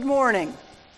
Good morning.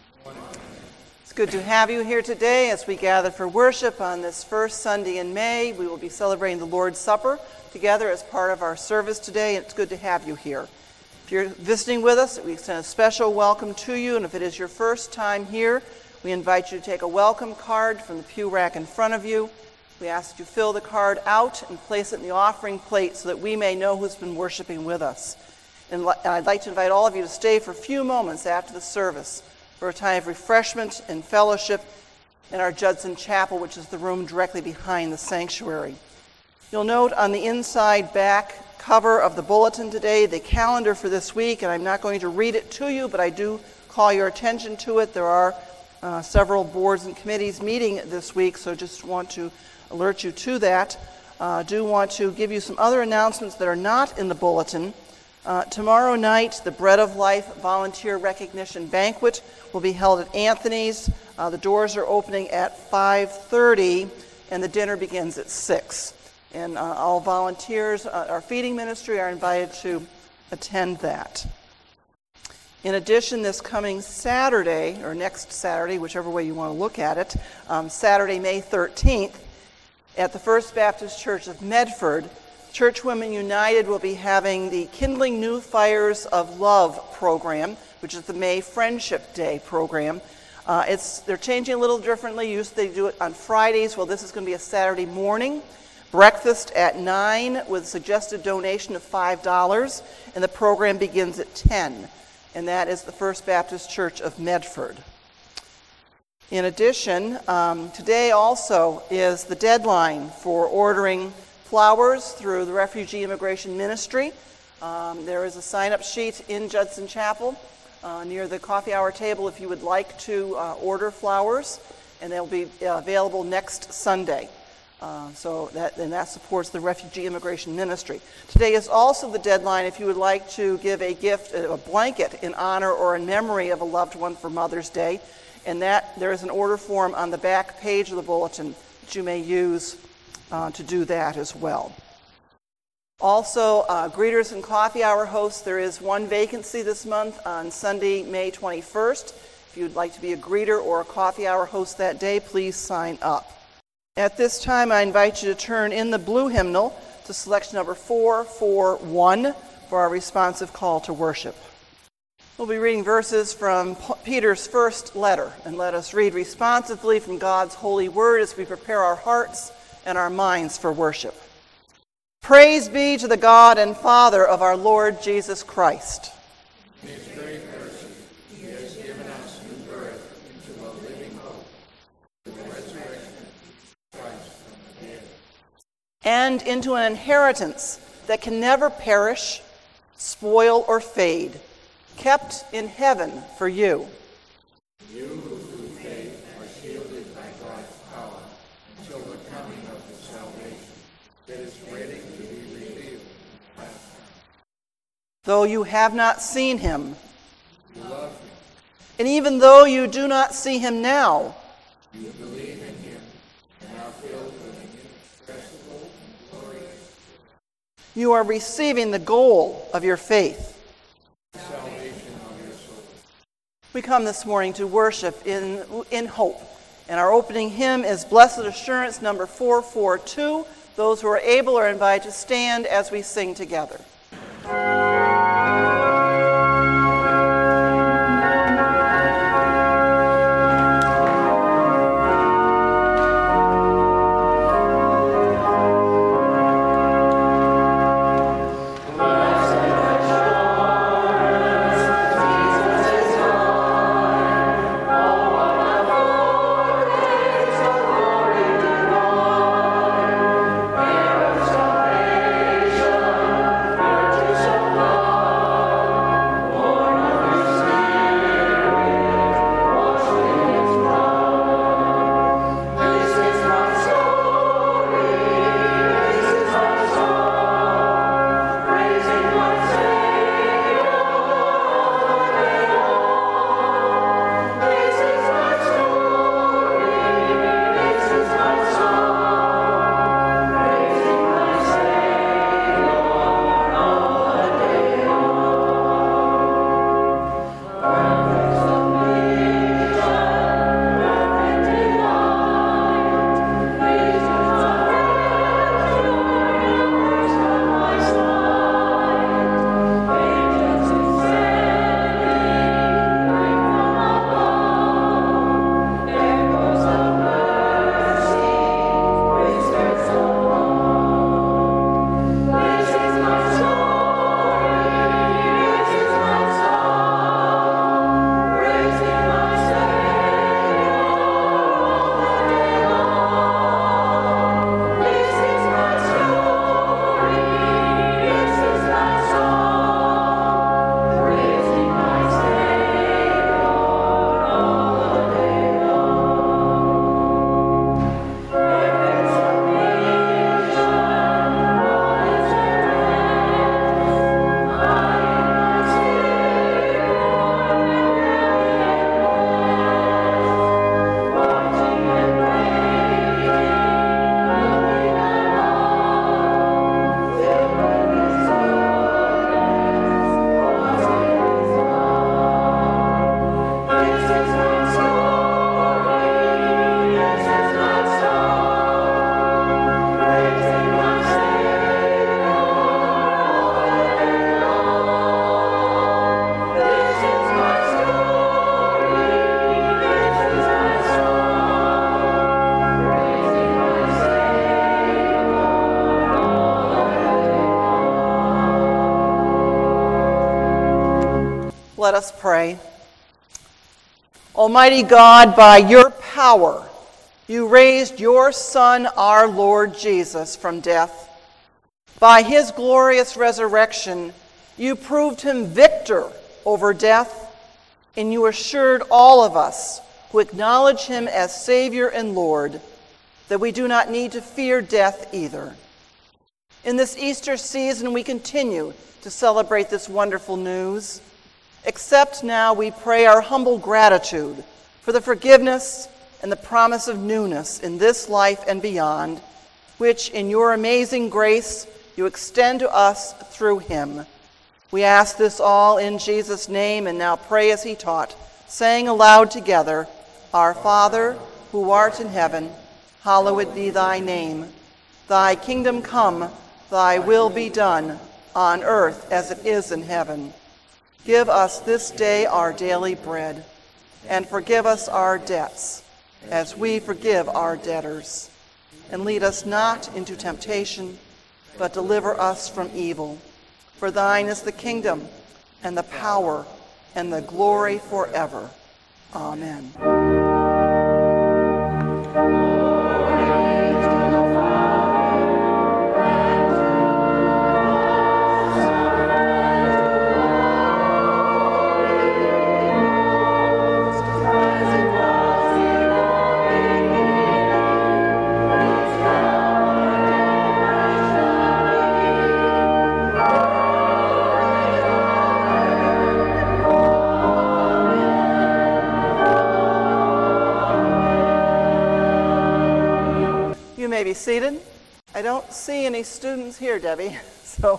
It's good to have you here today as we gather for worship on this first Sunday in May. We will be celebrating the Lord's Supper together as part of our service today, and it's good to have you here. If you're visiting with us, we extend a special welcome to you, and if it is your first time here, we invite you to take a welcome card from the pew rack in front of you. We ask that you fill the card out and place it in the offering plate so that we may know who's been worshiping with us. And I'd like to invite all of you to stay for a few moments after the service for a time of refreshment and fellowship in our Judson Chapel, which is the room directly behind the sanctuary. You'll note on the inside back cover of the bulletin today the calendar for this week, and I'm not going to read it to you, but I do call your attention to it. There are several boards and committees meeting this week, so just want to alert you to that. Do want to give you some other announcements that are not in the bulletin. Tomorrow night, the Bread of Life Volunteer Recognition Banquet will be held at Anthony's. The doors are opening at 5:30, and the dinner begins at 6. And all volunteers, our feeding ministry, are invited to attend that. In addition, this coming Saturday, or next Saturday, whichever way you want to look at it, Saturday, May 13th, at the First Baptist Church of Medford, Church Women United will be having the Kindling New Fires of Love program, which is the May Friendship Day program. They're changing a little differently. Usually they do it on Fridays. Well, this is going to be a Saturday morning. Breakfast at 9 with a suggested donation of $5, and the program begins at 10. And that is the First Baptist Church of Medford. In addition, today also is the deadline for ordering flowers through the Refugee Immigration Ministry. There is a sign-up sheet in Judson Chapel near the coffee hour table if you would like to order flowers, and they'll be available next Sunday. So that supports the Refugee Immigration Ministry. Today is also the deadline if you would like to give a gift, a blanket in honor or in memory of a loved one for Mother's Day, and that there is an order form on the back page of the bulletin that you may use to do that as well. Also, Greeters and Coffee Hour hosts, there is one vacancy this month on Sunday, May 21st. If you'd like to be a greeter or a coffee hour host that day, please sign up. At this time, I invite you to turn in the blue hymnal to selection number 441 for our responsive call to worship. We'll be reading verses from Peter's first letter, and let us read responsively from God's holy word as we prepare our hearts and our minds for worship. Praise be to the God and Father of our Lord Jesus Christ. In His great mercy, He has given us new birth into a living hope, the resurrection of Christ from the dead, and into an inheritance that can never perish, spoil, or fade, kept in heaven for you. You who through faith are shielded by God's power until the coming of the salvation that is ready to be revealed in the last time. Though you have not seen him, You love Him, and even though you do not see him now, you believe in Him, and are filled with an inexpressible and glorious you are receiving the goal of your faith. salvation of your soul. We come this morning to worship in hope. And our opening hymn is Blessed Assurance, number 442. Those who are able are invited to stand as we sing together. Salvation, Let us pray. Almighty God, by your power, you raised your Son, our Lord Jesus, from death. By his glorious resurrection, you proved him victor over death, and you assured all of us who acknowledge him as Savior and Lord that we do not need to fear death either. In this Easter season, we continue to celebrate this wonderful news. Accept now, we pray, our humble gratitude for the forgiveness and the promise of newness in this life and beyond, which in your amazing grace you extend to us through him. We ask this all in Jesus' name and now pray as he taught, saying aloud together, Our Father, who art in heaven, hallowed be thy name. Thy kingdom come, thy will be done, on earth as it is in heaven. Give us this day our daily bread, and forgive us our debts, as we forgive our debtors. And lead us not into temptation, but deliver us from evil. For thine is the kingdom, and the power, and the glory forever. Amen. Be seated. I don't see any students here, Debbie. So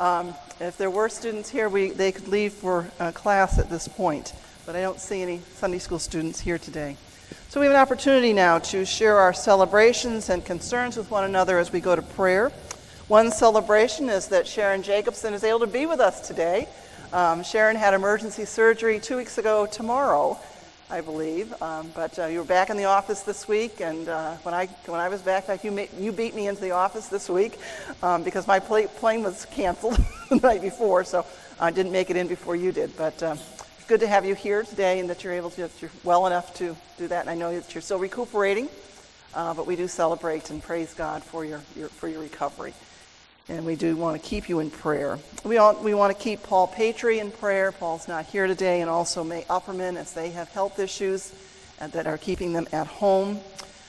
if there were students here, they could leave for class at this point. But I don't see any Sunday school students here today. So we have an opportunity now to share our celebrations and concerns with one another as we go to prayer. One celebration is that Sharon Jacobson is able to be with us today. Sharon had emergency surgery 2 weeks ago tomorrow, I believe, but you were back in the office this week, and when I was back, you beat me into the office this week because my plane was canceled the night before, so I didn't make it in before you did. But it's good to have you here today, and that you're well enough to do that. And I know that you're still recuperating, but we do celebrate and praise God for your recovery. And we do want to keep you in prayer. We want to keep Paul Patry in prayer. Paul's not here today, and also May Upperman, as they have health issues that are keeping them at home.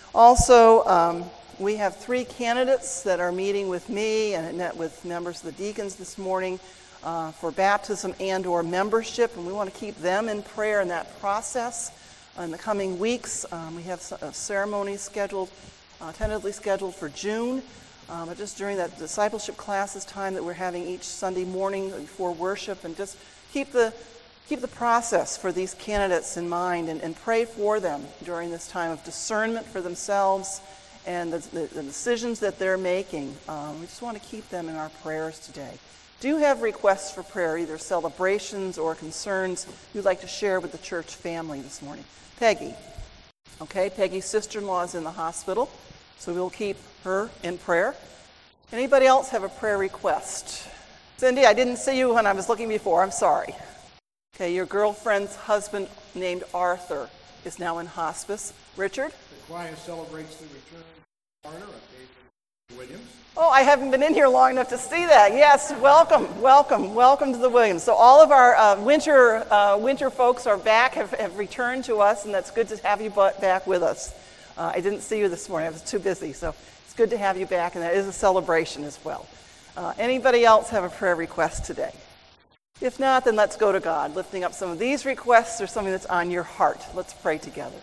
Also, we have 3 candidates that are meeting with me and met with members of the deacons this morning for baptism and or membership, and we want to keep them in prayer in that process. In the coming weeks, we have a ceremony scheduled, tentatively scheduled for June. But just during that discipleship classes time that we're having each Sunday morning before worship, and just keep the process for these candidates in mind and pray for them during this time of discernment for themselves and the decisions that they're making. We just want to keep them in our prayers today. Do you have requests for prayer, either celebrations or concerns you'd like to share with the church family this morning? Peggy. Okay, Peggy's sister-in-law is in the hospital, so we'll keep her in prayer. Anybody else have a prayer request? Cindy, I didn't see you when I was looking before. I'm sorry. Okay, your girlfriend's husband named Arthur is now in hospice. Richard? The choir celebrates the return of Garner of David Williams. Oh, I haven't been in here long enough to see that. Yes, welcome to the Williams. So all of our winter folks are back, have returned to us, and that's good to have you back with us. I didn't see you this morning. I was too busy, so it's good to have you back, and that is a celebration as well. Anybody else have a prayer request today? If not, then let's go to God, lifting up some of these requests or something that's on your heart. Let's pray together.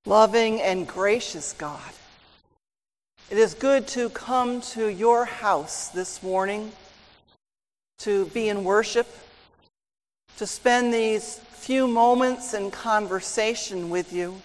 Loving and gracious God, it is good to come to your house this morning, to be in worship, to spend these few moments in conversation with you.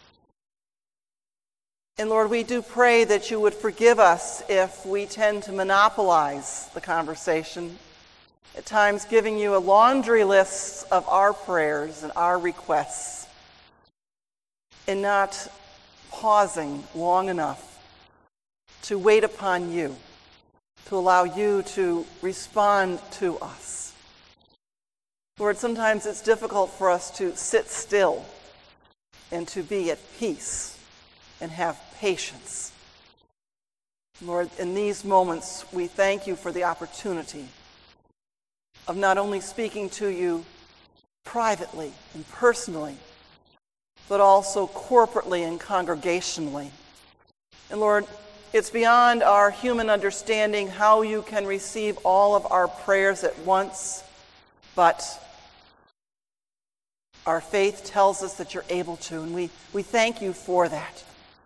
And Lord, we do pray that you would forgive us if we tend to monopolize the conversation, at times giving you a laundry list of our prayers and our requests, and not pausing long enough to wait upon you, to allow you to respond to us. Lord, sometimes it's difficult for us to sit still and to be at peace and have patience. Lord, in these moments, we thank you for the opportunity of not only speaking to you privately and personally, but also corporately and congregationally. And Lord, it's beyond our human understanding how you can receive all of our prayers at once, but our faith tells us that you're able to, and we thank you for that.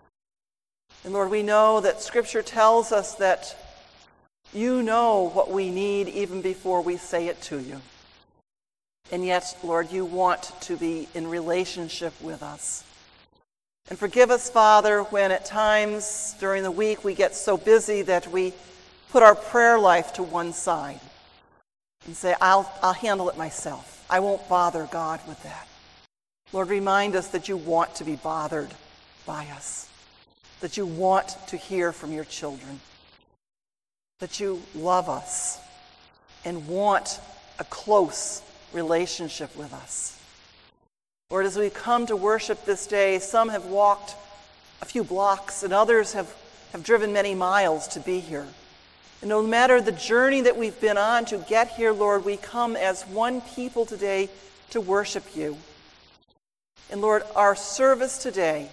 And Lord, we know that Scripture tells us that you know what we need even before we say it to you. And yet, Lord, you want to be in relationship with us. And forgive us, Father, when at times during the week we get so busy that we put our prayer life to one side and say, I'll handle it myself. I won't bother God with that. Lord, remind us that you want to be bothered by us, that you want to hear from your children, that you love us and want a close relationship with us. Lord, as we come to worship this day, some have walked a few blocks and others have driven many miles to be here. And no matter the journey that we've been on to get here, Lord, we come as one people today to worship you. And Lord, our service today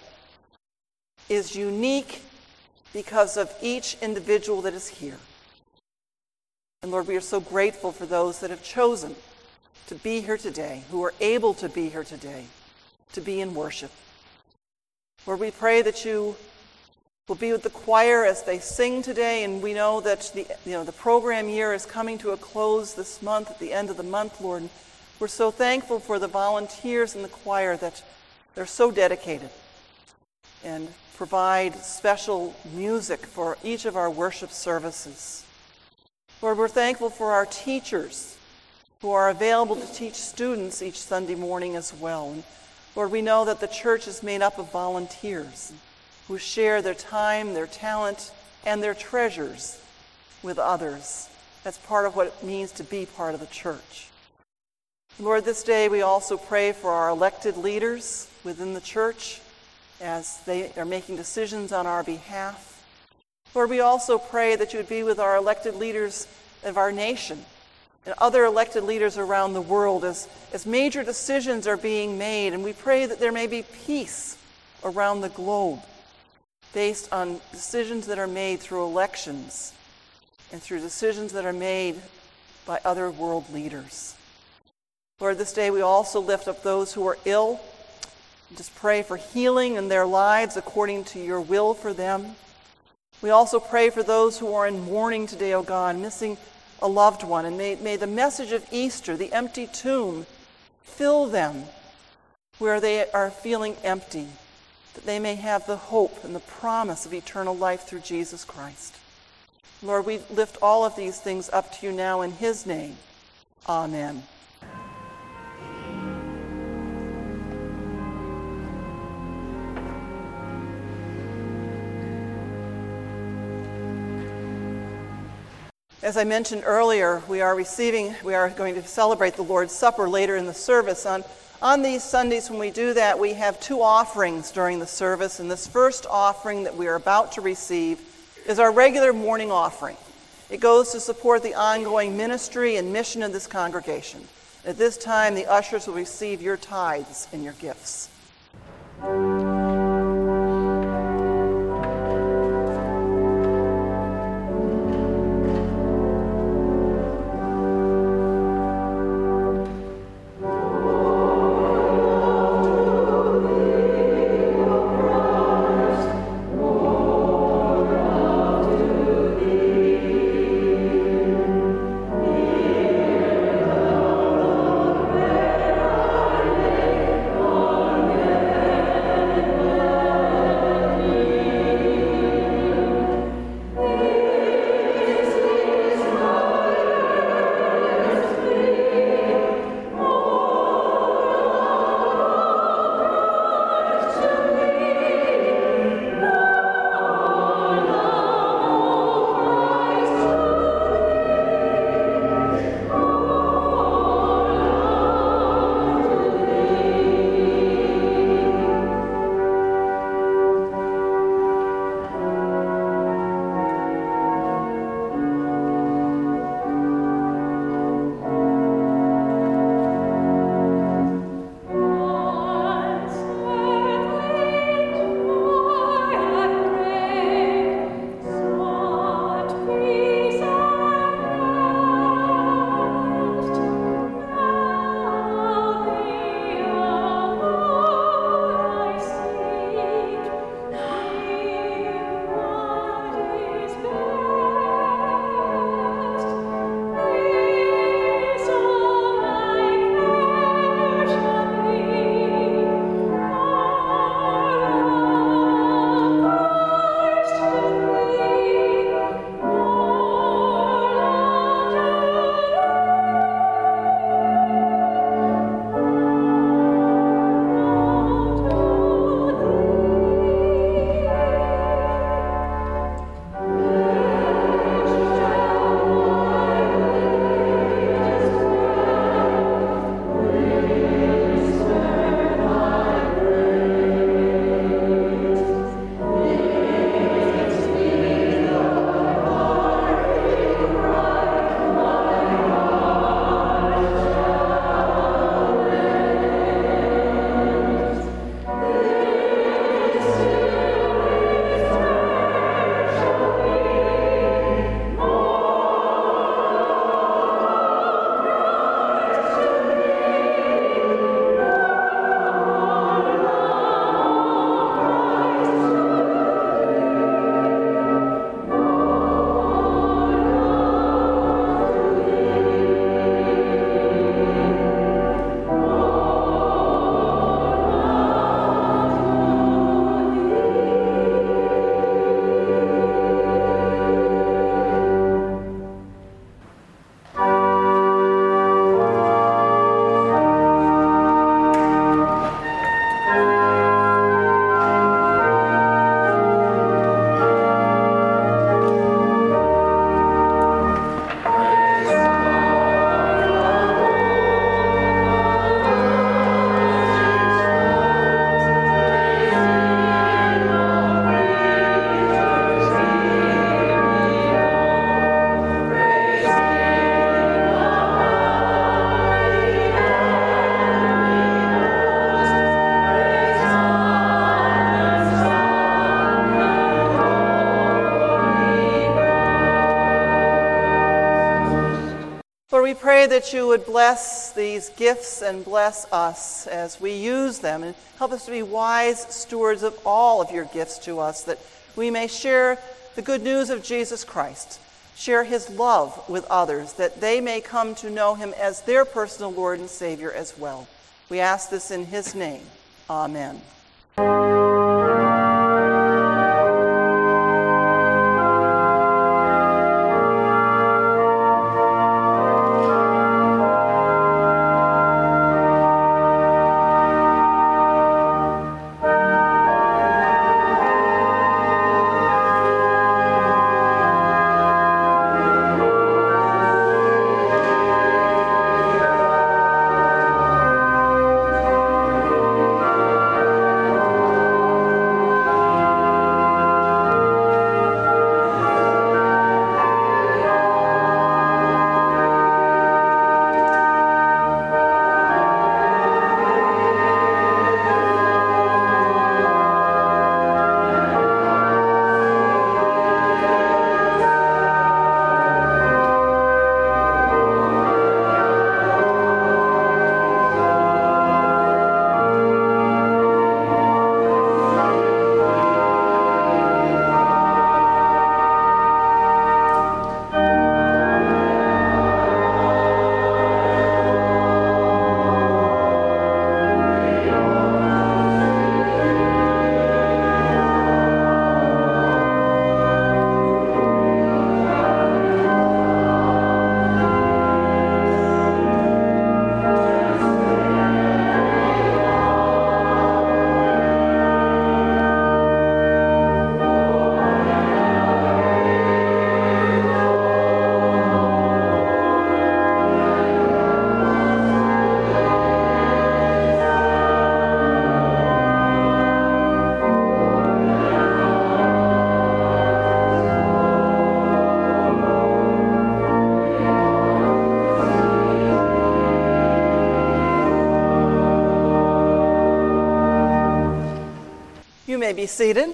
is unique because of each individual that is here. And Lord, we are so grateful for those that have chosen to be here today, who are able to be here today, to be in worship. Lord, we pray that you will be with the choir as they sing today, and we know that the program year is coming to a close this month, at the end of the month, Lord. And we're so thankful for the volunteers in the choir that they're so dedicated and provide special music for each of our worship services. Lord, we're thankful for our teachers who are available to teach students each Sunday morning as well. And Lord, we know that the church is made up of volunteers who share their time, their talent, and their treasures with others. That's part of what it means to be part of the church. Lord, this day we also pray for our elected leaders within the church as they are making decisions on our behalf. Lord, we also pray that you would be with our elected leaders of our nation and other elected leaders around the world as major decisions are being made. And we pray that there may be peace around the globe based on decisions that are made through elections and through decisions that are made by other world leaders. Lord, this day we also lift up those who are ill. Just pray for healing in their lives according to your will for them. We also pray for those who are in mourning today, O God, missing a loved one. And may the message of Easter, the empty tomb, fill them where they are feeling empty, that they may have the hope and the promise of eternal life through Jesus Christ. Lord, we lift all of these things up to you now in his name. Amen. As I mentioned earlier, we are going to celebrate the Lord's Supper later in the service. On these Sundays when we do that, we have two offerings during the service, and this first offering that we are about to receive is our regular morning offering. It goes to support the ongoing ministry and mission of this congregation. At this time, the ushers will receive your tithes and your gifts. pray that you would bless these gifts and bless us as we use them, and help us to be wise stewards of all of your gifts to us, that we may share the good news of Jesus Christ, share his love with others, that they may come to know him as their personal Lord and Savior as well. We ask this in his name. Amen. You may be seated.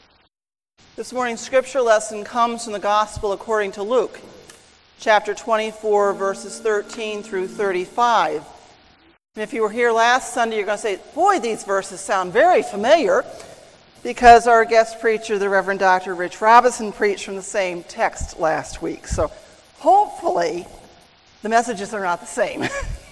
This morning's scripture lesson comes from the Gospel according to Luke, chapter 24, verses 13 through 35. And if you were here last Sunday, you're going to say, boy, these verses sound very familiar, because our guest preacher, the Reverend Dr. Rich Robinson, preached from the same text last week. So hopefully the messages are not the same.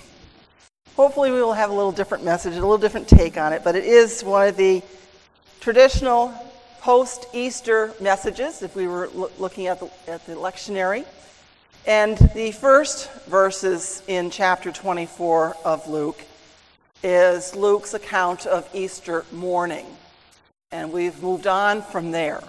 Hopefully we will have a little different message, a little different take on it, but it is one of the traditional post-Easter messages, if we were looking at the lectionary. And the first verses in chapter 24 of Luke is Luke's account of Easter morning. And we've moved on from there.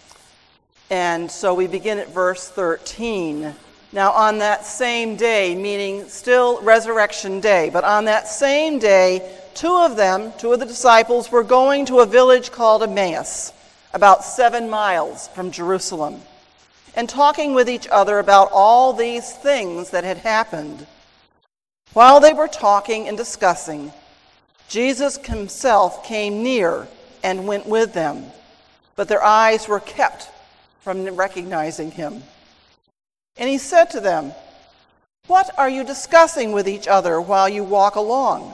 And so we begin at verse 13. Now on that same day, meaning still resurrection day, but on that same day, two of the disciples, were going to a village called Emmaus, about 7 miles from Jerusalem, and talking with each other about all these things that had happened. While they were talking and discussing, Jesus himself came near and went with them, but their eyes were kept from recognizing him. And he said to them, "What are you discussing with each other while you walk along?"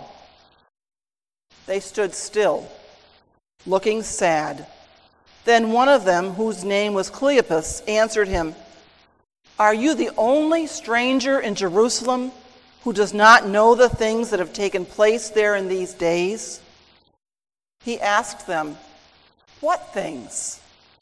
They stood still, looking sad. Then one of them, whose name was Cleopas, answered him, "Are you the only stranger in Jerusalem who does not know the things that have taken place there in these days?" He asked them, "What things?"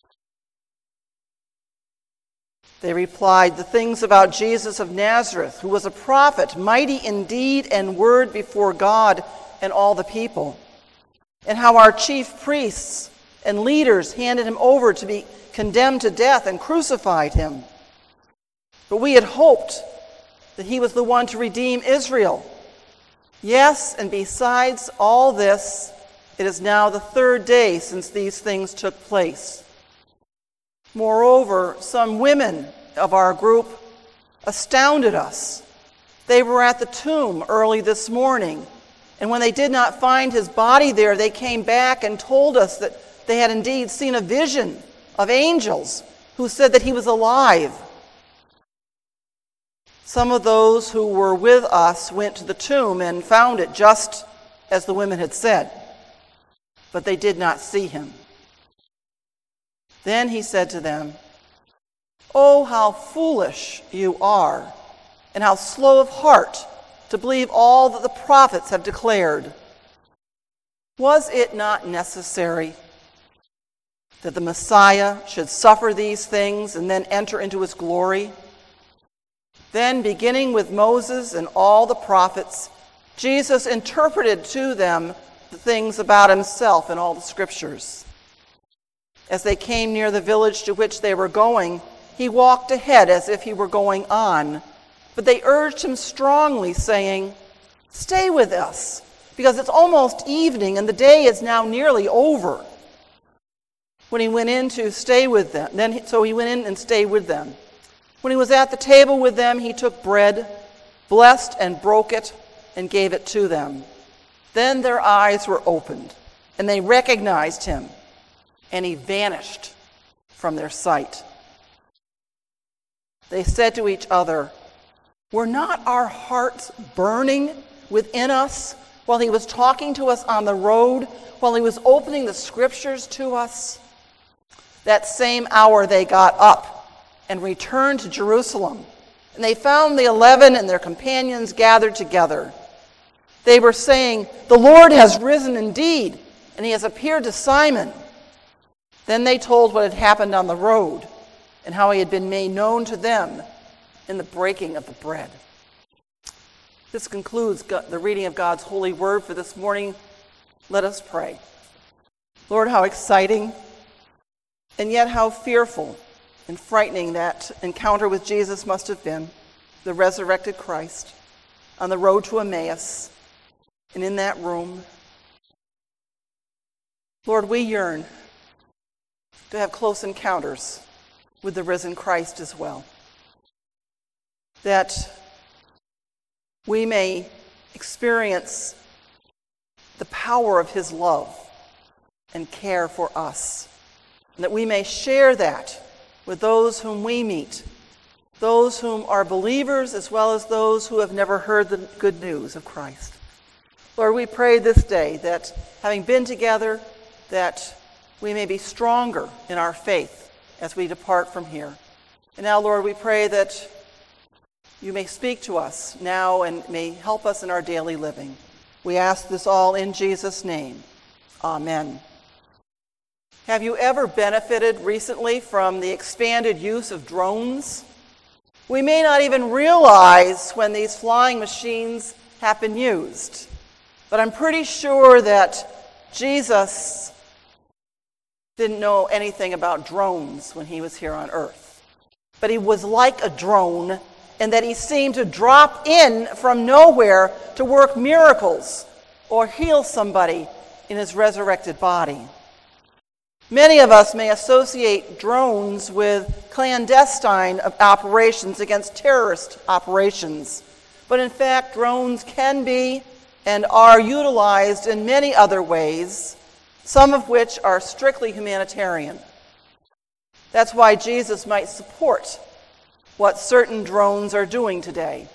They replied, "The things about Jesus of Nazareth, who was a prophet, mighty in deed and word before God and all the people, and how our chief priests and leaders handed him over to be condemned to death and crucified him. But we had hoped that he was the one to redeem Israel. Yes, and besides all this, it is now the 3rd day since these things took place. Moreover, some women of our group astounded us. They were at the tomb early this morning, and when they did not find his body there, they came back and told us that they had indeed seen a vision of angels who said that he was alive." Some of those who were with us went to the tomb and found it just as the women had said, but they did not see him. Then he said to them, "Oh, how foolish you are, and how slow of heart to believe all that the prophets have declared. Was it not necessary that the Messiah should suffer these things and then enter into his glory?" Then, beginning with Moses and all the prophets, Jesus interpreted to them the things about himself in all the scriptures. As they came near the village to which they were going, he walked ahead as if he were going on. But they urged him strongly, saying, "Stay with us, because it's almost evening and the day is now nearly over." When he went in to stay with them, so he went in and stayed with them. When he was at the table with them, he took bread, blessed and broke it, and gave it to them. Then their eyes were opened, and they recognized him, and he vanished from their sight. They said to each other, "Were not our hearts burning within us while he was talking to us on the road, while he was opening the scriptures to us?" That same hour they got up and returned to Jerusalem, and they found the 11 and their companions gathered together. They were saying, "The Lord has risen indeed, and he has appeared to Simon." Then they told what had happened on the road, and how he had been made known to them in the breaking of the bread. This concludes the reading of God's holy word for this morning. Let us pray. Lord, how exciting, and yet how fearful and frightening that encounter with Jesus must have been, the resurrected Christ, on the road to Emmaus, and in that room. Lord, we yearn to have close encounters with the risen Christ as well, that we may experience the power of his love and care for us, and that we may share that with those whom we meet, those whom are believers as well as those who have never heard the good news of Christ. Lord, we pray this day that, having been together, that we may be stronger in our faith as we depart from here. And now, Lord, we pray that you may speak to us now and may help us in our daily living. We ask this all in Jesus' name. Amen. Have you ever benefited recently from the expanded use of drones? We may not even realize when these flying machines have been used, but I'm pretty sure that Jesus didn't know anything about drones when he was here on earth. But he was like a drone in that he seemed to drop in from nowhere to work miracles or heal somebody in his resurrected body. Many of us may associate drones with clandestine operations against terrorist operations, but in fact, drones can be and are utilized in many other ways, some of which are strictly humanitarian. That's why Jesus might support what certain drones are doing today.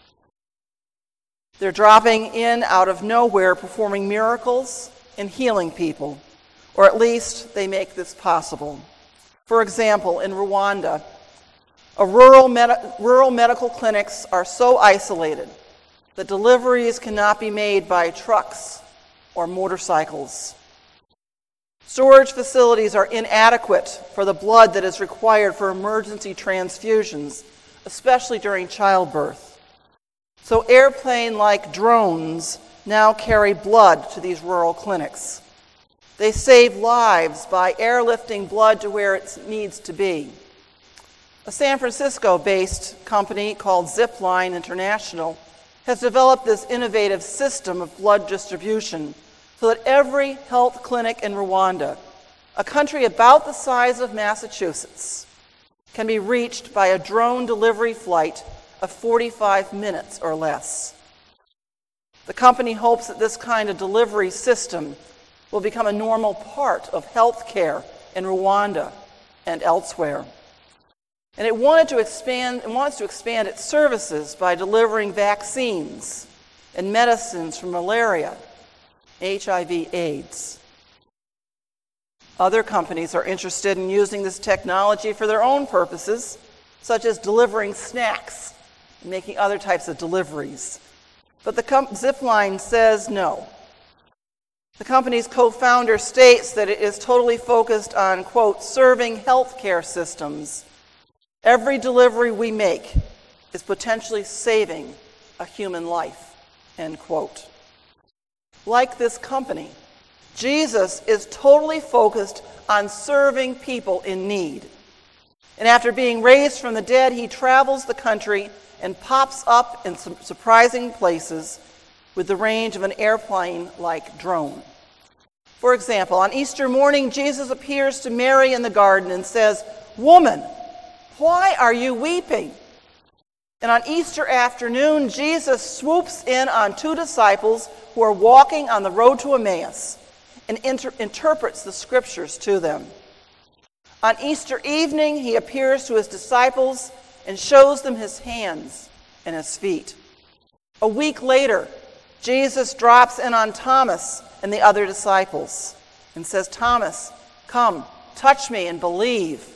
They're dropping in out of nowhere, performing miracles and healing people. Or at least they make this possible. For example, in Rwanda, rural medical clinics are so isolated that deliveries cannot be made by trucks or motorcycles. Storage facilities are inadequate for the blood that is required for emergency transfusions, especially during childbirth. So airplane-like drones now carry blood to these rural clinics. They save lives by airlifting blood to where it needs to be. A San Francisco-based company called Zipline International has developed this innovative system of blood distribution so that every health clinic in Rwanda, a country about the size of Massachusetts, can be reached by a drone delivery flight of 45 minutes or less. The company hopes that this kind of delivery system will become a normal part of health care in Rwanda and elsewhere. And it wants to expand its services by delivering vaccines and medicines for malaria, HIV/AIDS. Other companies are interested in using this technology for their own purposes, such as delivering snacks and making other types of deliveries. But the Zipline says no. The company's co-founder states that it is totally focused on, quote, serving healthcare systems. Every delivery we make is potentially saving a human life, end quote. Like this company, Jesus is totally focused on serving people in need. And after being raised from the dead, he travels the country and pops up in some surprising places with the range of an airplane-like drone. For example, on Easter morning, Jesus appears to Mary in the garden and says, "Woman, why are you weeping?" And on Easter afternoon, Jesus swoops in on two disciples who are walking on the road to Emmaus and interprets the scriptures to them. On Easter evening, he appears to his disciples and shows them his hands and his feet. A week later, Jesus drops in on Thomas and the other disciples and says, "Thomas, come, touch me and believe."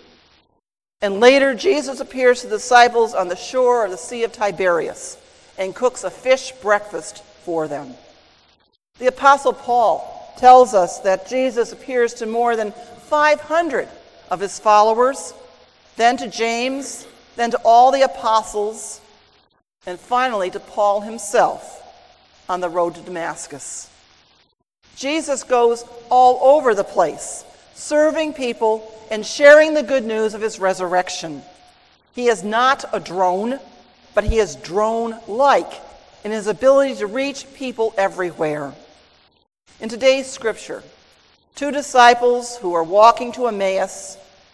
And later, Jesus appears to the disciples on the shore of the Sea of Tiberias and cooks a fish breakfast for them. The Apostle Paul tells us that Jesus appears to more than 500 of his followers, then to James, then to all the apostles, and finally to Paul himself on the road to Damascus. Jesus goes all over the place, serving people and sharing the good news of his resurrection. He is not a drone, but he is drone-like in his ability to reach people everywhere. In today's scripture, two disciples who are walking to Emmaus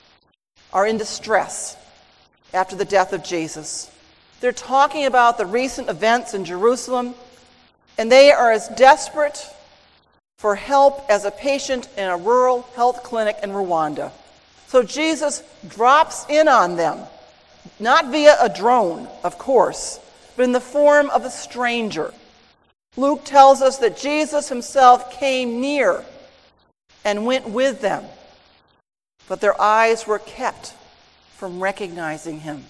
are in distress after the death of Jesus. They're talking about the recent events in Jerusalem, and they are as desperate for help as a patient in a rural health clinic in Rwanda. So Jesus drops in on them, not via a drone, of course, but in the form of a stranger. Luke tells us that Jesus himself came near and went with them, but their eyes were kept from recognizing him.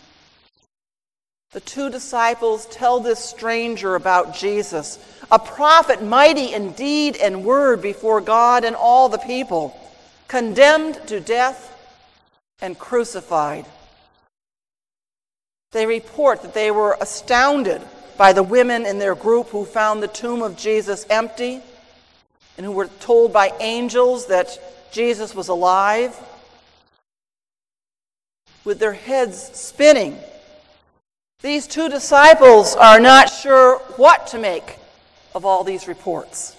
The two disciples tell this stranger about Jesus, a prophet mighty in deed and word before God and all the people, condemned to death and crucified. They report that they were astounded by the women in their group who found the tomb of Jesus empty and who were told by angels that Jesus was alive. With their heads spinning, these two disciples are not sure what to make of all these reports.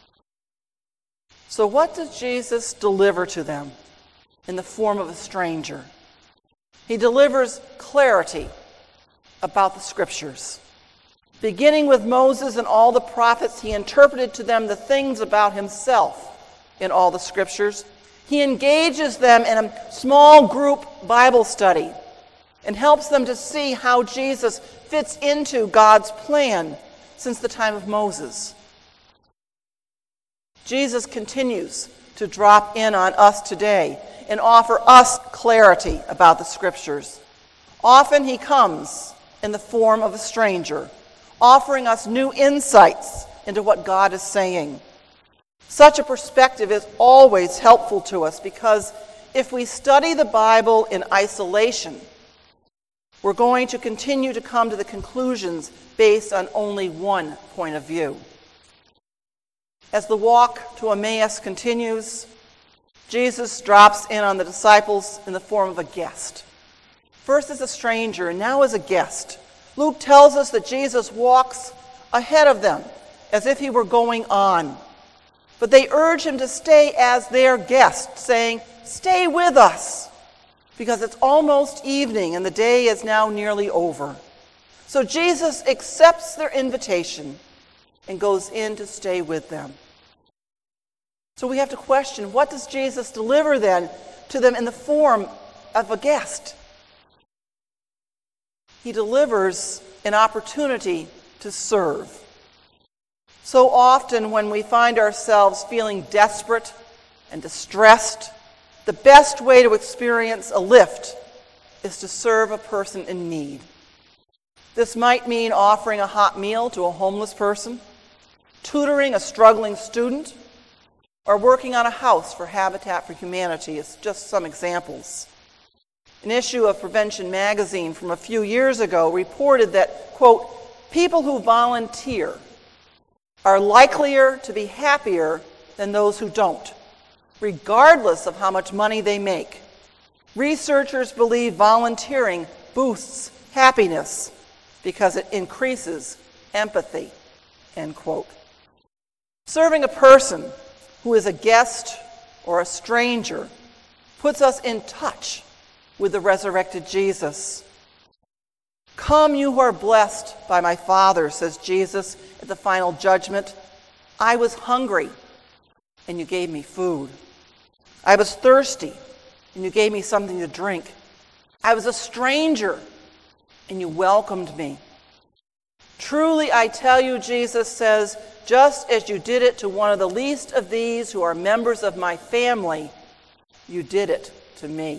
So what does Jesus deliver to them in the form of a stranger? He delivers clarity about the scriptures. Beginning with Moses and all the prophets, he interpreted to them the things about himself in all the scriptures. He engages them in a small group Bible study and helps them to see how Jesus fits into God's plan since the time of Moses. Jesus continues to drop in on us today and offer us clarity about the scriptures. Often he comes in the form of a stranger, offering us new insights into what God is saying. Such a perspective is always helpful to us because if we study the Bible in isolation, we're going to continue to come to the conclusions based on only one point of view. As the walk to Emmaus continues, Jesus drops in on the disciples in the form of a guest. First as a stranger, and now as a guest. Luke tells us that Jesus walks ahead of them as if he were going on. But they urge him to stay as their guest, saying, "Stay with us," because it's almost evening and the day is now nearly over. So Jesus accepts their invitation and goes in to stay with them. So we have to question, what does Jesus deliver then to them in the form of a guest? He delivers an opportunity to serve. So often when we find ourselves feeling desperate and distressed, the best way to experience a lift is to serve a person in need. This might mean offering a hot meal to a homeless person, tutoring a struggling student, or working on a house for Habitat for Humanity. It's just some examples. An issue of Prevention Magazine from a few years ago reported that, quote, people who volunteer are likelier to be happier than those who don't, regardless of how much money they make. Researchers believe volunteering boosts happiness because it increases empathy, end quote. Serving a person who is a guest or a stranger puts us in touch with the resurrected Jesus. Come, you who are blessed by my Father, says Jesus at the final judgment. I was hungry, and you gave me food. I was thirsty, and you gave me something to drink. I was a stranger, and you welcomed me. Truly, I tell you, Jesus says, just as you did it to one of the least of these who are members of my family, you did it to me.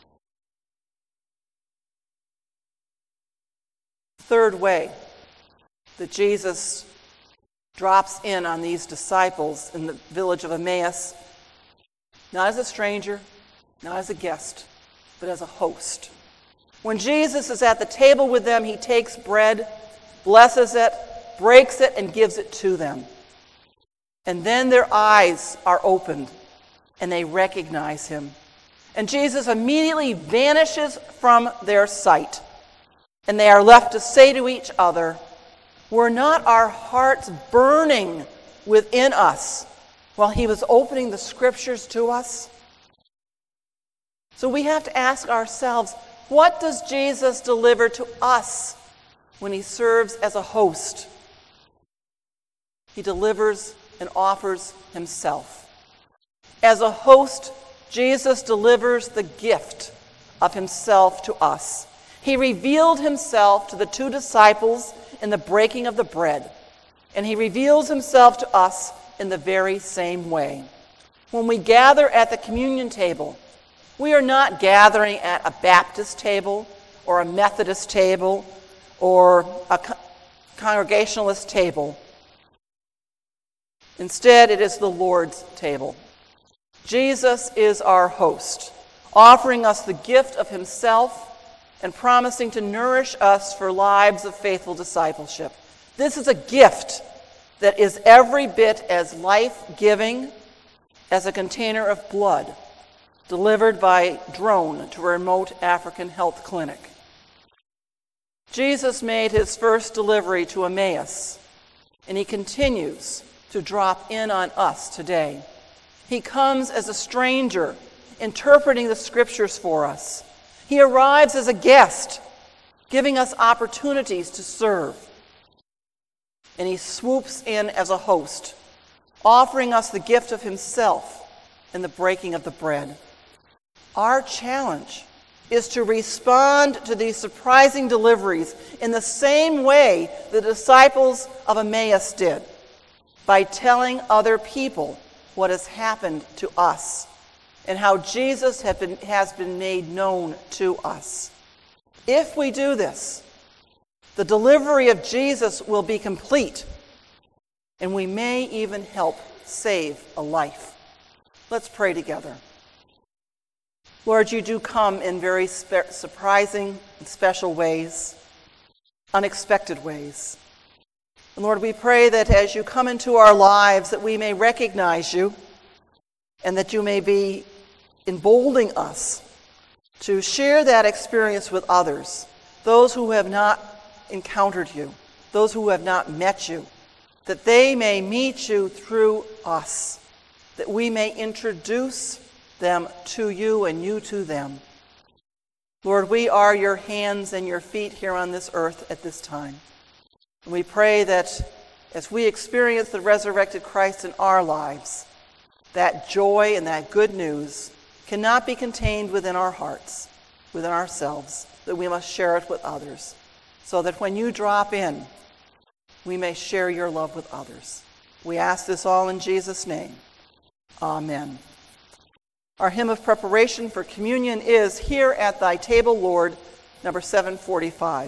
Third way that Jesus drops in on these disciples in the village of Emmaus, not as a stranger, not as a guest, but as a host. When Jesus is at the table with them, he takes bread, blesses it, breaks it, and gives it to them. And then their eyes are opened, and they recognize him. And Jesus immediately vanishes from their sight. And they are left to say to each other, were not our hearts burning within us while he was opening the scriptures to us? So we have to ask ourselves, what does Jesus deliver to us when he serves as a host? He delivers and offers himself. As a host, Jesus delivers the gift of himself to us. He revealed himself to the two disciples in the breaking of the bread, and he reveals himself to us in the very same way. When we gather at the communion table, we are not gathering at a Baptist table or a Methodist table or a Congregationalist table. Instead, it is the Lord's table. Jesus is our host, offering us the gift of himself and promising to nourish us for lives of faithful discipleship. This is a gift that is every bit as life-giving as a container of blood delivered by drone to a remote African health clinic. Jesus made his first delivery to Emmaus, and he continues to drop in on us today. He comes as a stranger, interpreting the scriptures for us. He arrives as a guest, giving us opportunities to serve. And he swoops in as a host, offering us the gift of himself in the breaking of the bread. Our challenge is to respond to these surprising deliveries in the same way the disciples of Emmaus did, by telling other people what has happened to us and how Jesus has been made known to us. If we do this, the delivery of Jesus will be complete, and we may even help save a life. Let's pray together. Lord, you do come in very surprising and special ways, unexpected ways. And Lord, we pray that as you come into our lives, that we may recognize you and that you may be emboldening us to share that experience with others, those who have not encountered you, those who have not met you, that they may meet you through us, that we may introduce them to you and you to them. Lord, we are your hands and your feet here on this earth at this time. And we pray that as we experience the resurrected Christ in our lives, that joy and that good news cannot be contained within our hearts, within ourselves, that we must share it with others. so that when you drop in, we may share your love with others. We ask this all in Jesus' name. Amen. Our hymn of preparation for communion is "Here at Thy Table, Lord," number 745.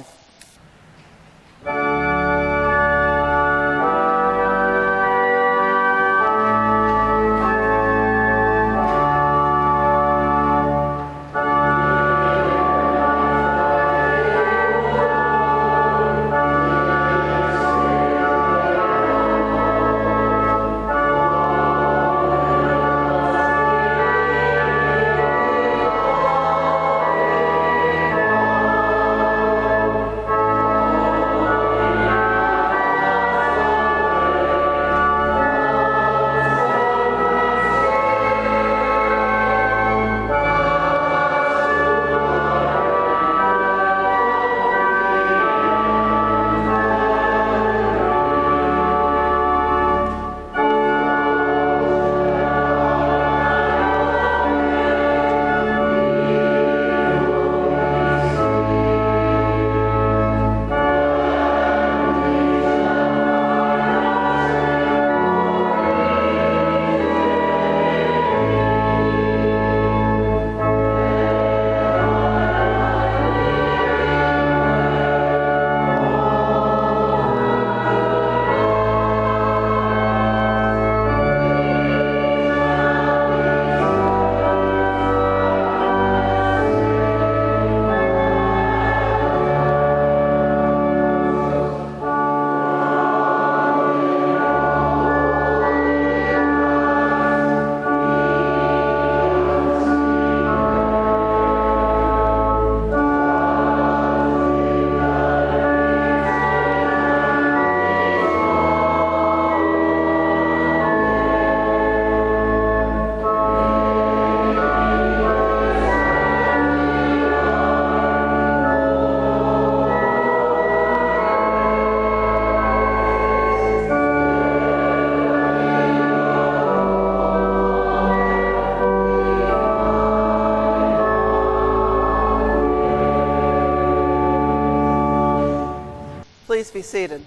Please be seated.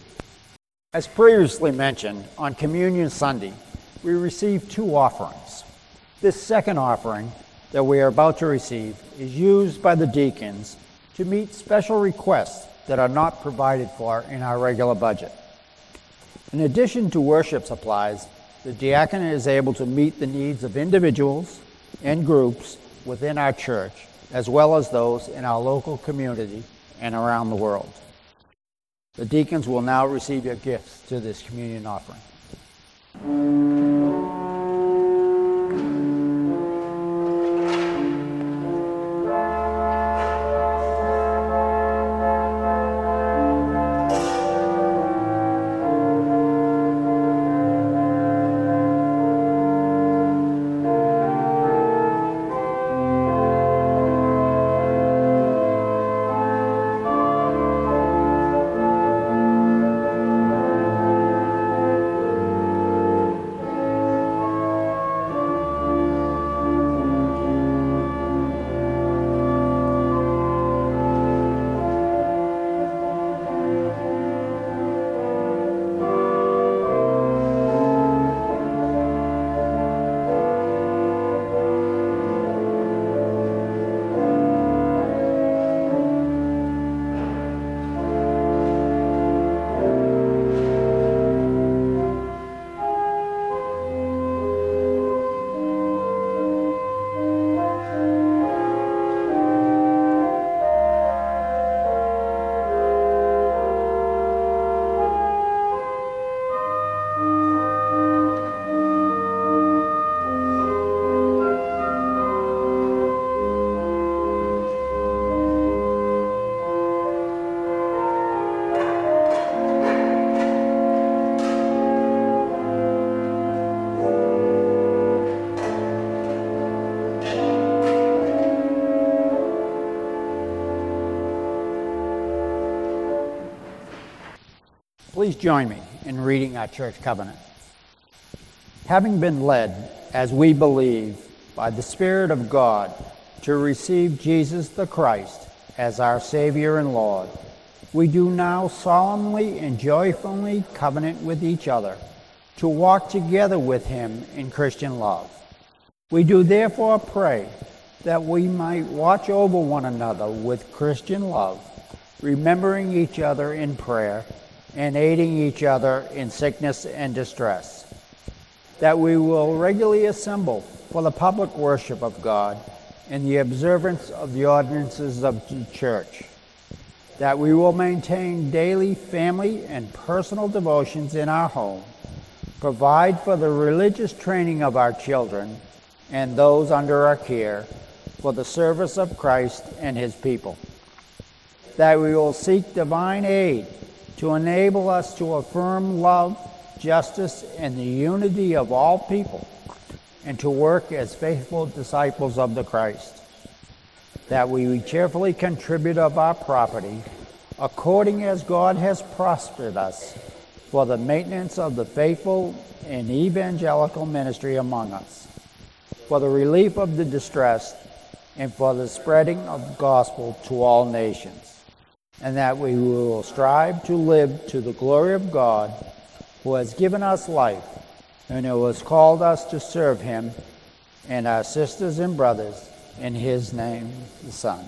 As previously mentioned, on Communion Sunday, we received two offerings. This second offering that we are about to receive is used by the deacons to meet special requests that are not provided for in our regular budget. In addition to worship supplies, the diaconate is able to meet the needs of individuals and groups within our church, as well as those in our local community and around the world. The deacons will now receive your gifts to this communion offering. Please join me in reading our church covenant. Having been led, as we believe, by the Spirit of God to receive Jesus the Christ as our Savior and Lord, we do now solemnly and joyfully covenant with each other to walk together with him in Christian love. We do therefore pray that we might watch over one another with Christian love, remembering each other in prayer and aiding each other in sickness and distress, that we will regularly assemble for the public worship of God and the observance of the ordinances of the church, that we will maintain daily family and personal devotions in our home, provide for the religious training of our children and those under our care for the service of Christ and his people, that we will seek divine aid to enable us to affirm love, justice, and the unity of all people, and to work as faithful disciples of the Christ, that we cheerfully contribute of our property according as God has prospered us for the maintenance of the faithful and evangelical ministry among us, for the relief of the distressed, and for the spreading of the gospel to all nations, and that we will strive to live to the glory of God, who has given us life and who has called us to serve him and our sisters and brothers in his name, the Son.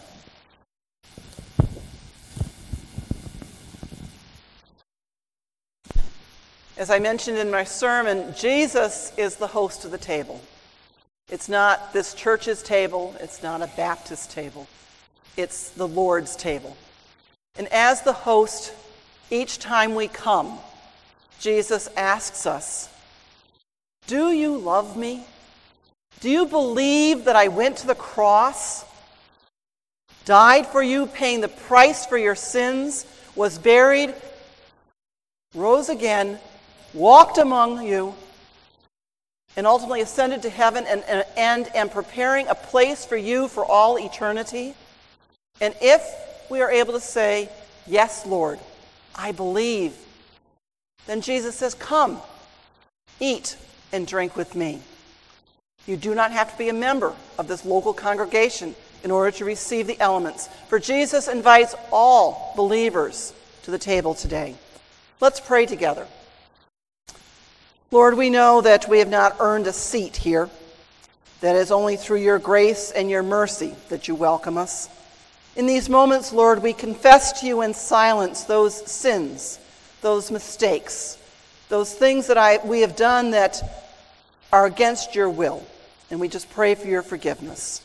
As I mentioned in my sermon, Jesus is the host of the table. It's not this church's table. It's not a Baptist table. It's the Lord's table. And as the host, each time we come, Jesus asks us, do you love me? Do you believe that I went to the cross, died for you, paying the price for your sins, was buried, rose again, walked among you, and ultimately ascended to heaven and preparing a place for you for all eternity? And if we are able to say, yes, Lord, I believe, then Jesus says, come, eat and drink with me. You do not have to be a member of this local congregation in order to receive the elements, for Jesus invites all believers to the table today. Let's pray together. Lord, we know that we have not earned a seat here. That is only through your grace and your mercy that you welcome us. In these moments, Lord, we confess to you in silence those sins, those mistakes, those things that we have done that are against your will. And we just pray for your forgiveness.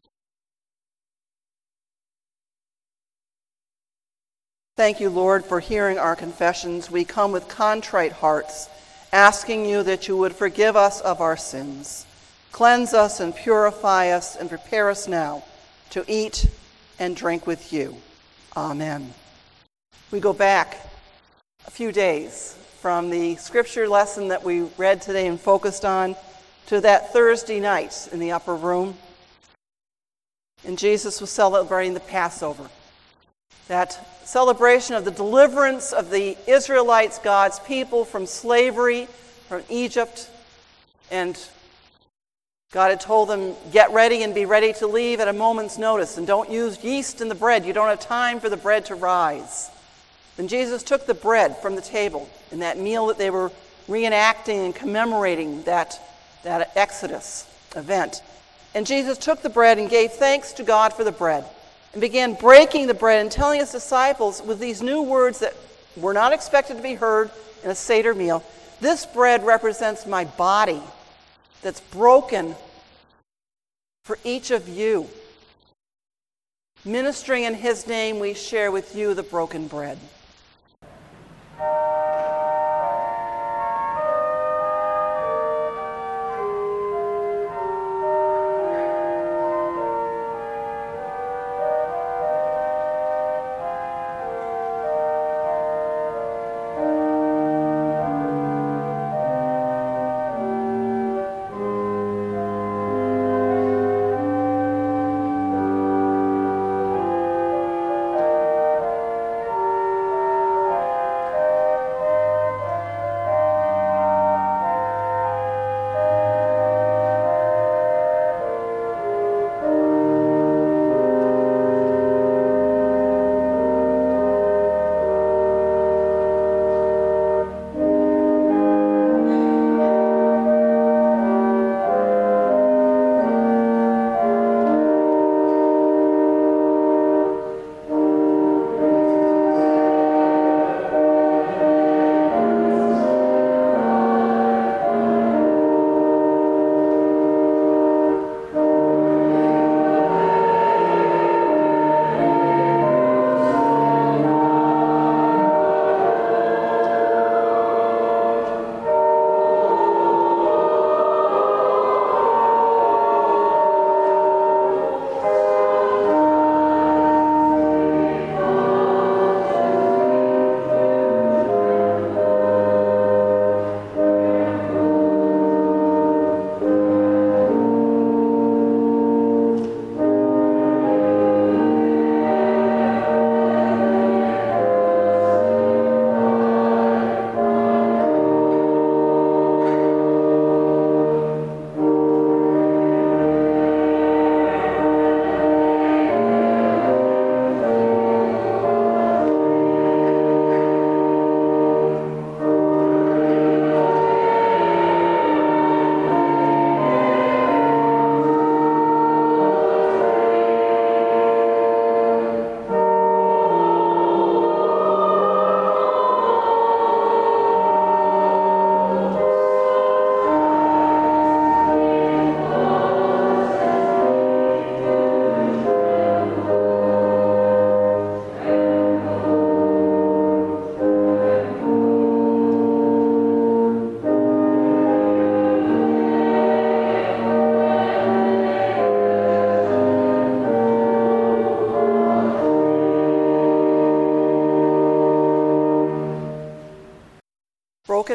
Thank you, Lord, for hearing our confessions. We come with contrite hearts, asking you that you would forgive us of our sins. Cleanse us and purify us and prepare us now to eat and drink with you. Amen. We go back a few days from the scripture lesson that we read today and focused on to that Thursday night in the upper room. And Jesus was celebrating the Passover. That celebration of the deliverance of the Israelites, God's people, from slavery, from Egypt. And God had told them, get ready and be ready to leave at a moment's notice, and don't use yeast in the bread. You don't have time for the bread to rise. Then Jesus took the bread from the table in that meal that they were reenacting and commemorating that Exodus event. And Jesus took the bread and gave thanks to God for the bread and began breaking the bread and telling his disciples with these new words that were not expected to be heard in a Seder meal, this bread represents my body that's broken for each of you. Ministering in his name, we share with you the broken bread.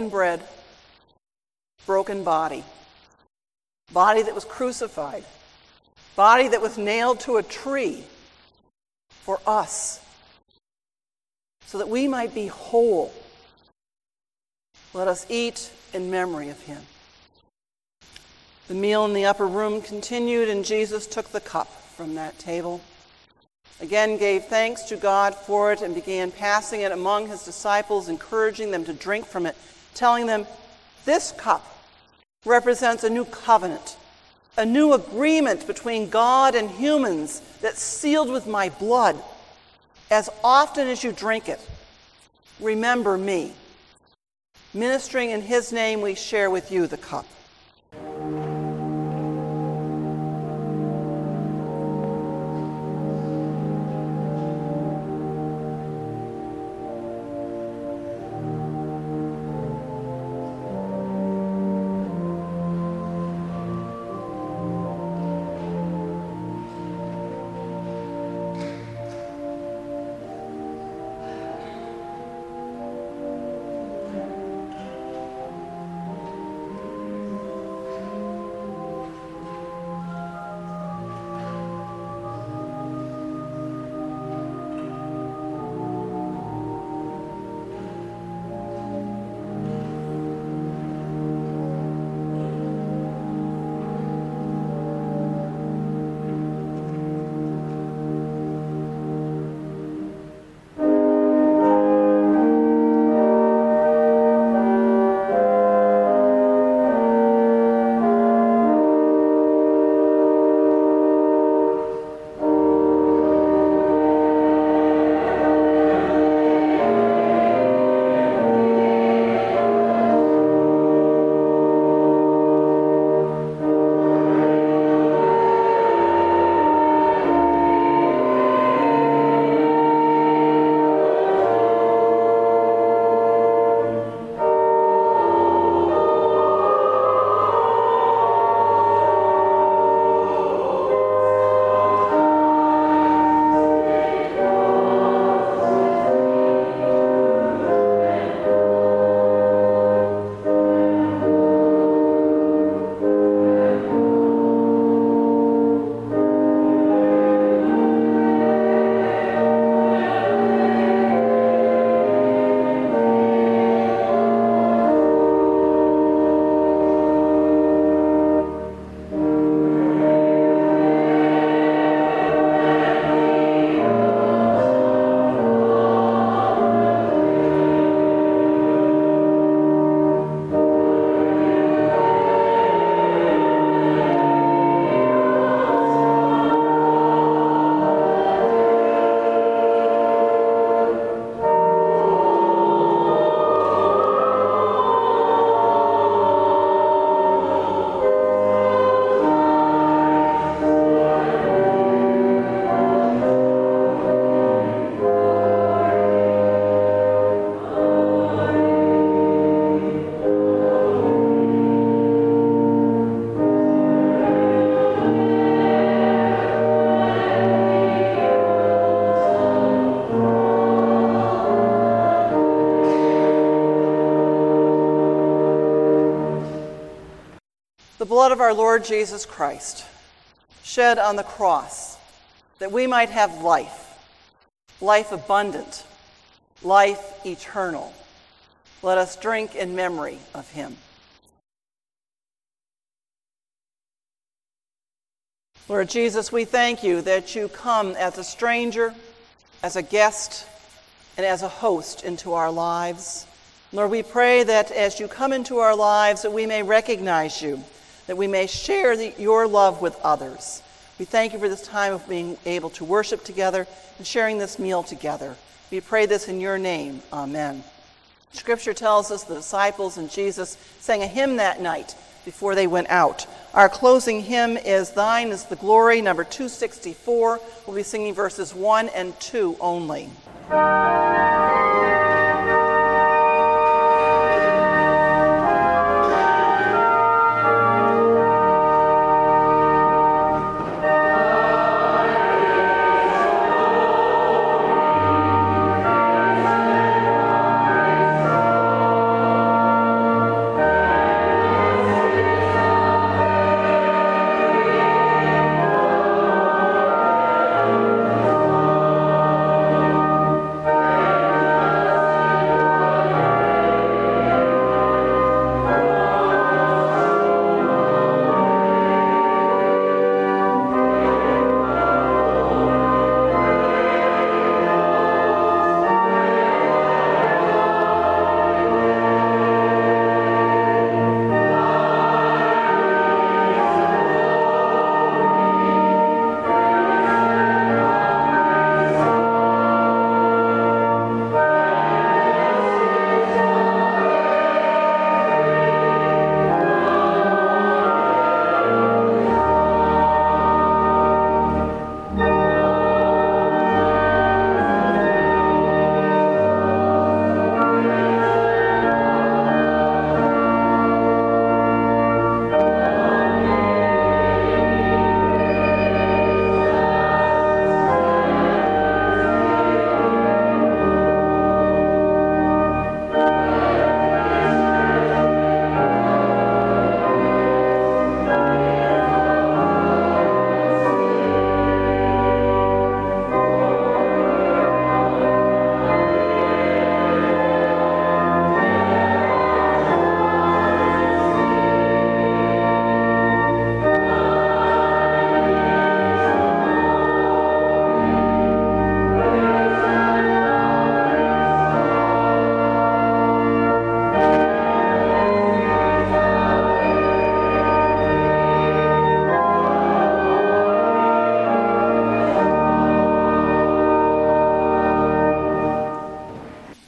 broken bread, broken body, body that was crucified, body that was nailed to a tree for us, so that we might be whole. Let us eat in memory of him. The meal in the upper room continued, and Jesus took the cup from that table, again gave thanks to God for it, and began passing it among his disciples, encouraging them to drink from it, telling them, "This cup represents a new covenant, a new agreement between God and humans that's sealed with my blood. As often as you drink it, remember me." Ministering in his name, we share with you the cup. The blood of our Lord Jesus Christ, shed on the cross, that we might have life, life abundant, life eternal. Let us drink in memory of him. Lord Jesus, we thank you that you come as a stranger, as a guest, and as a host into our lives. Lord, we pray that as you come into our lives, that we may recognize you, that we may share your love with others. We thank you for this time of being able to worship together and sharing this meal together. We pray this in your name. Amen. Scripture tells us the disciples and Jesus sang a hymn that night before they went out. Our closing hymn is Thine is the Glory, number 264. We'll be singing verses 1 and 2 only.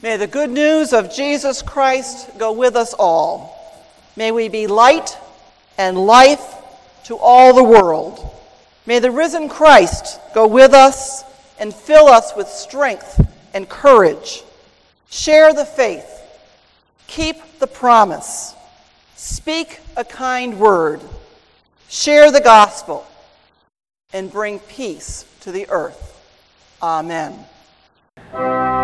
May the good news of Jesus Christ go with us all. May we be light and life to all the world. May the risen Christ go with us and fill us with strength and courage. Share the faith. Keep the promise. Speak a kind word. Share the gospel. And bring peace to the earth. Amen.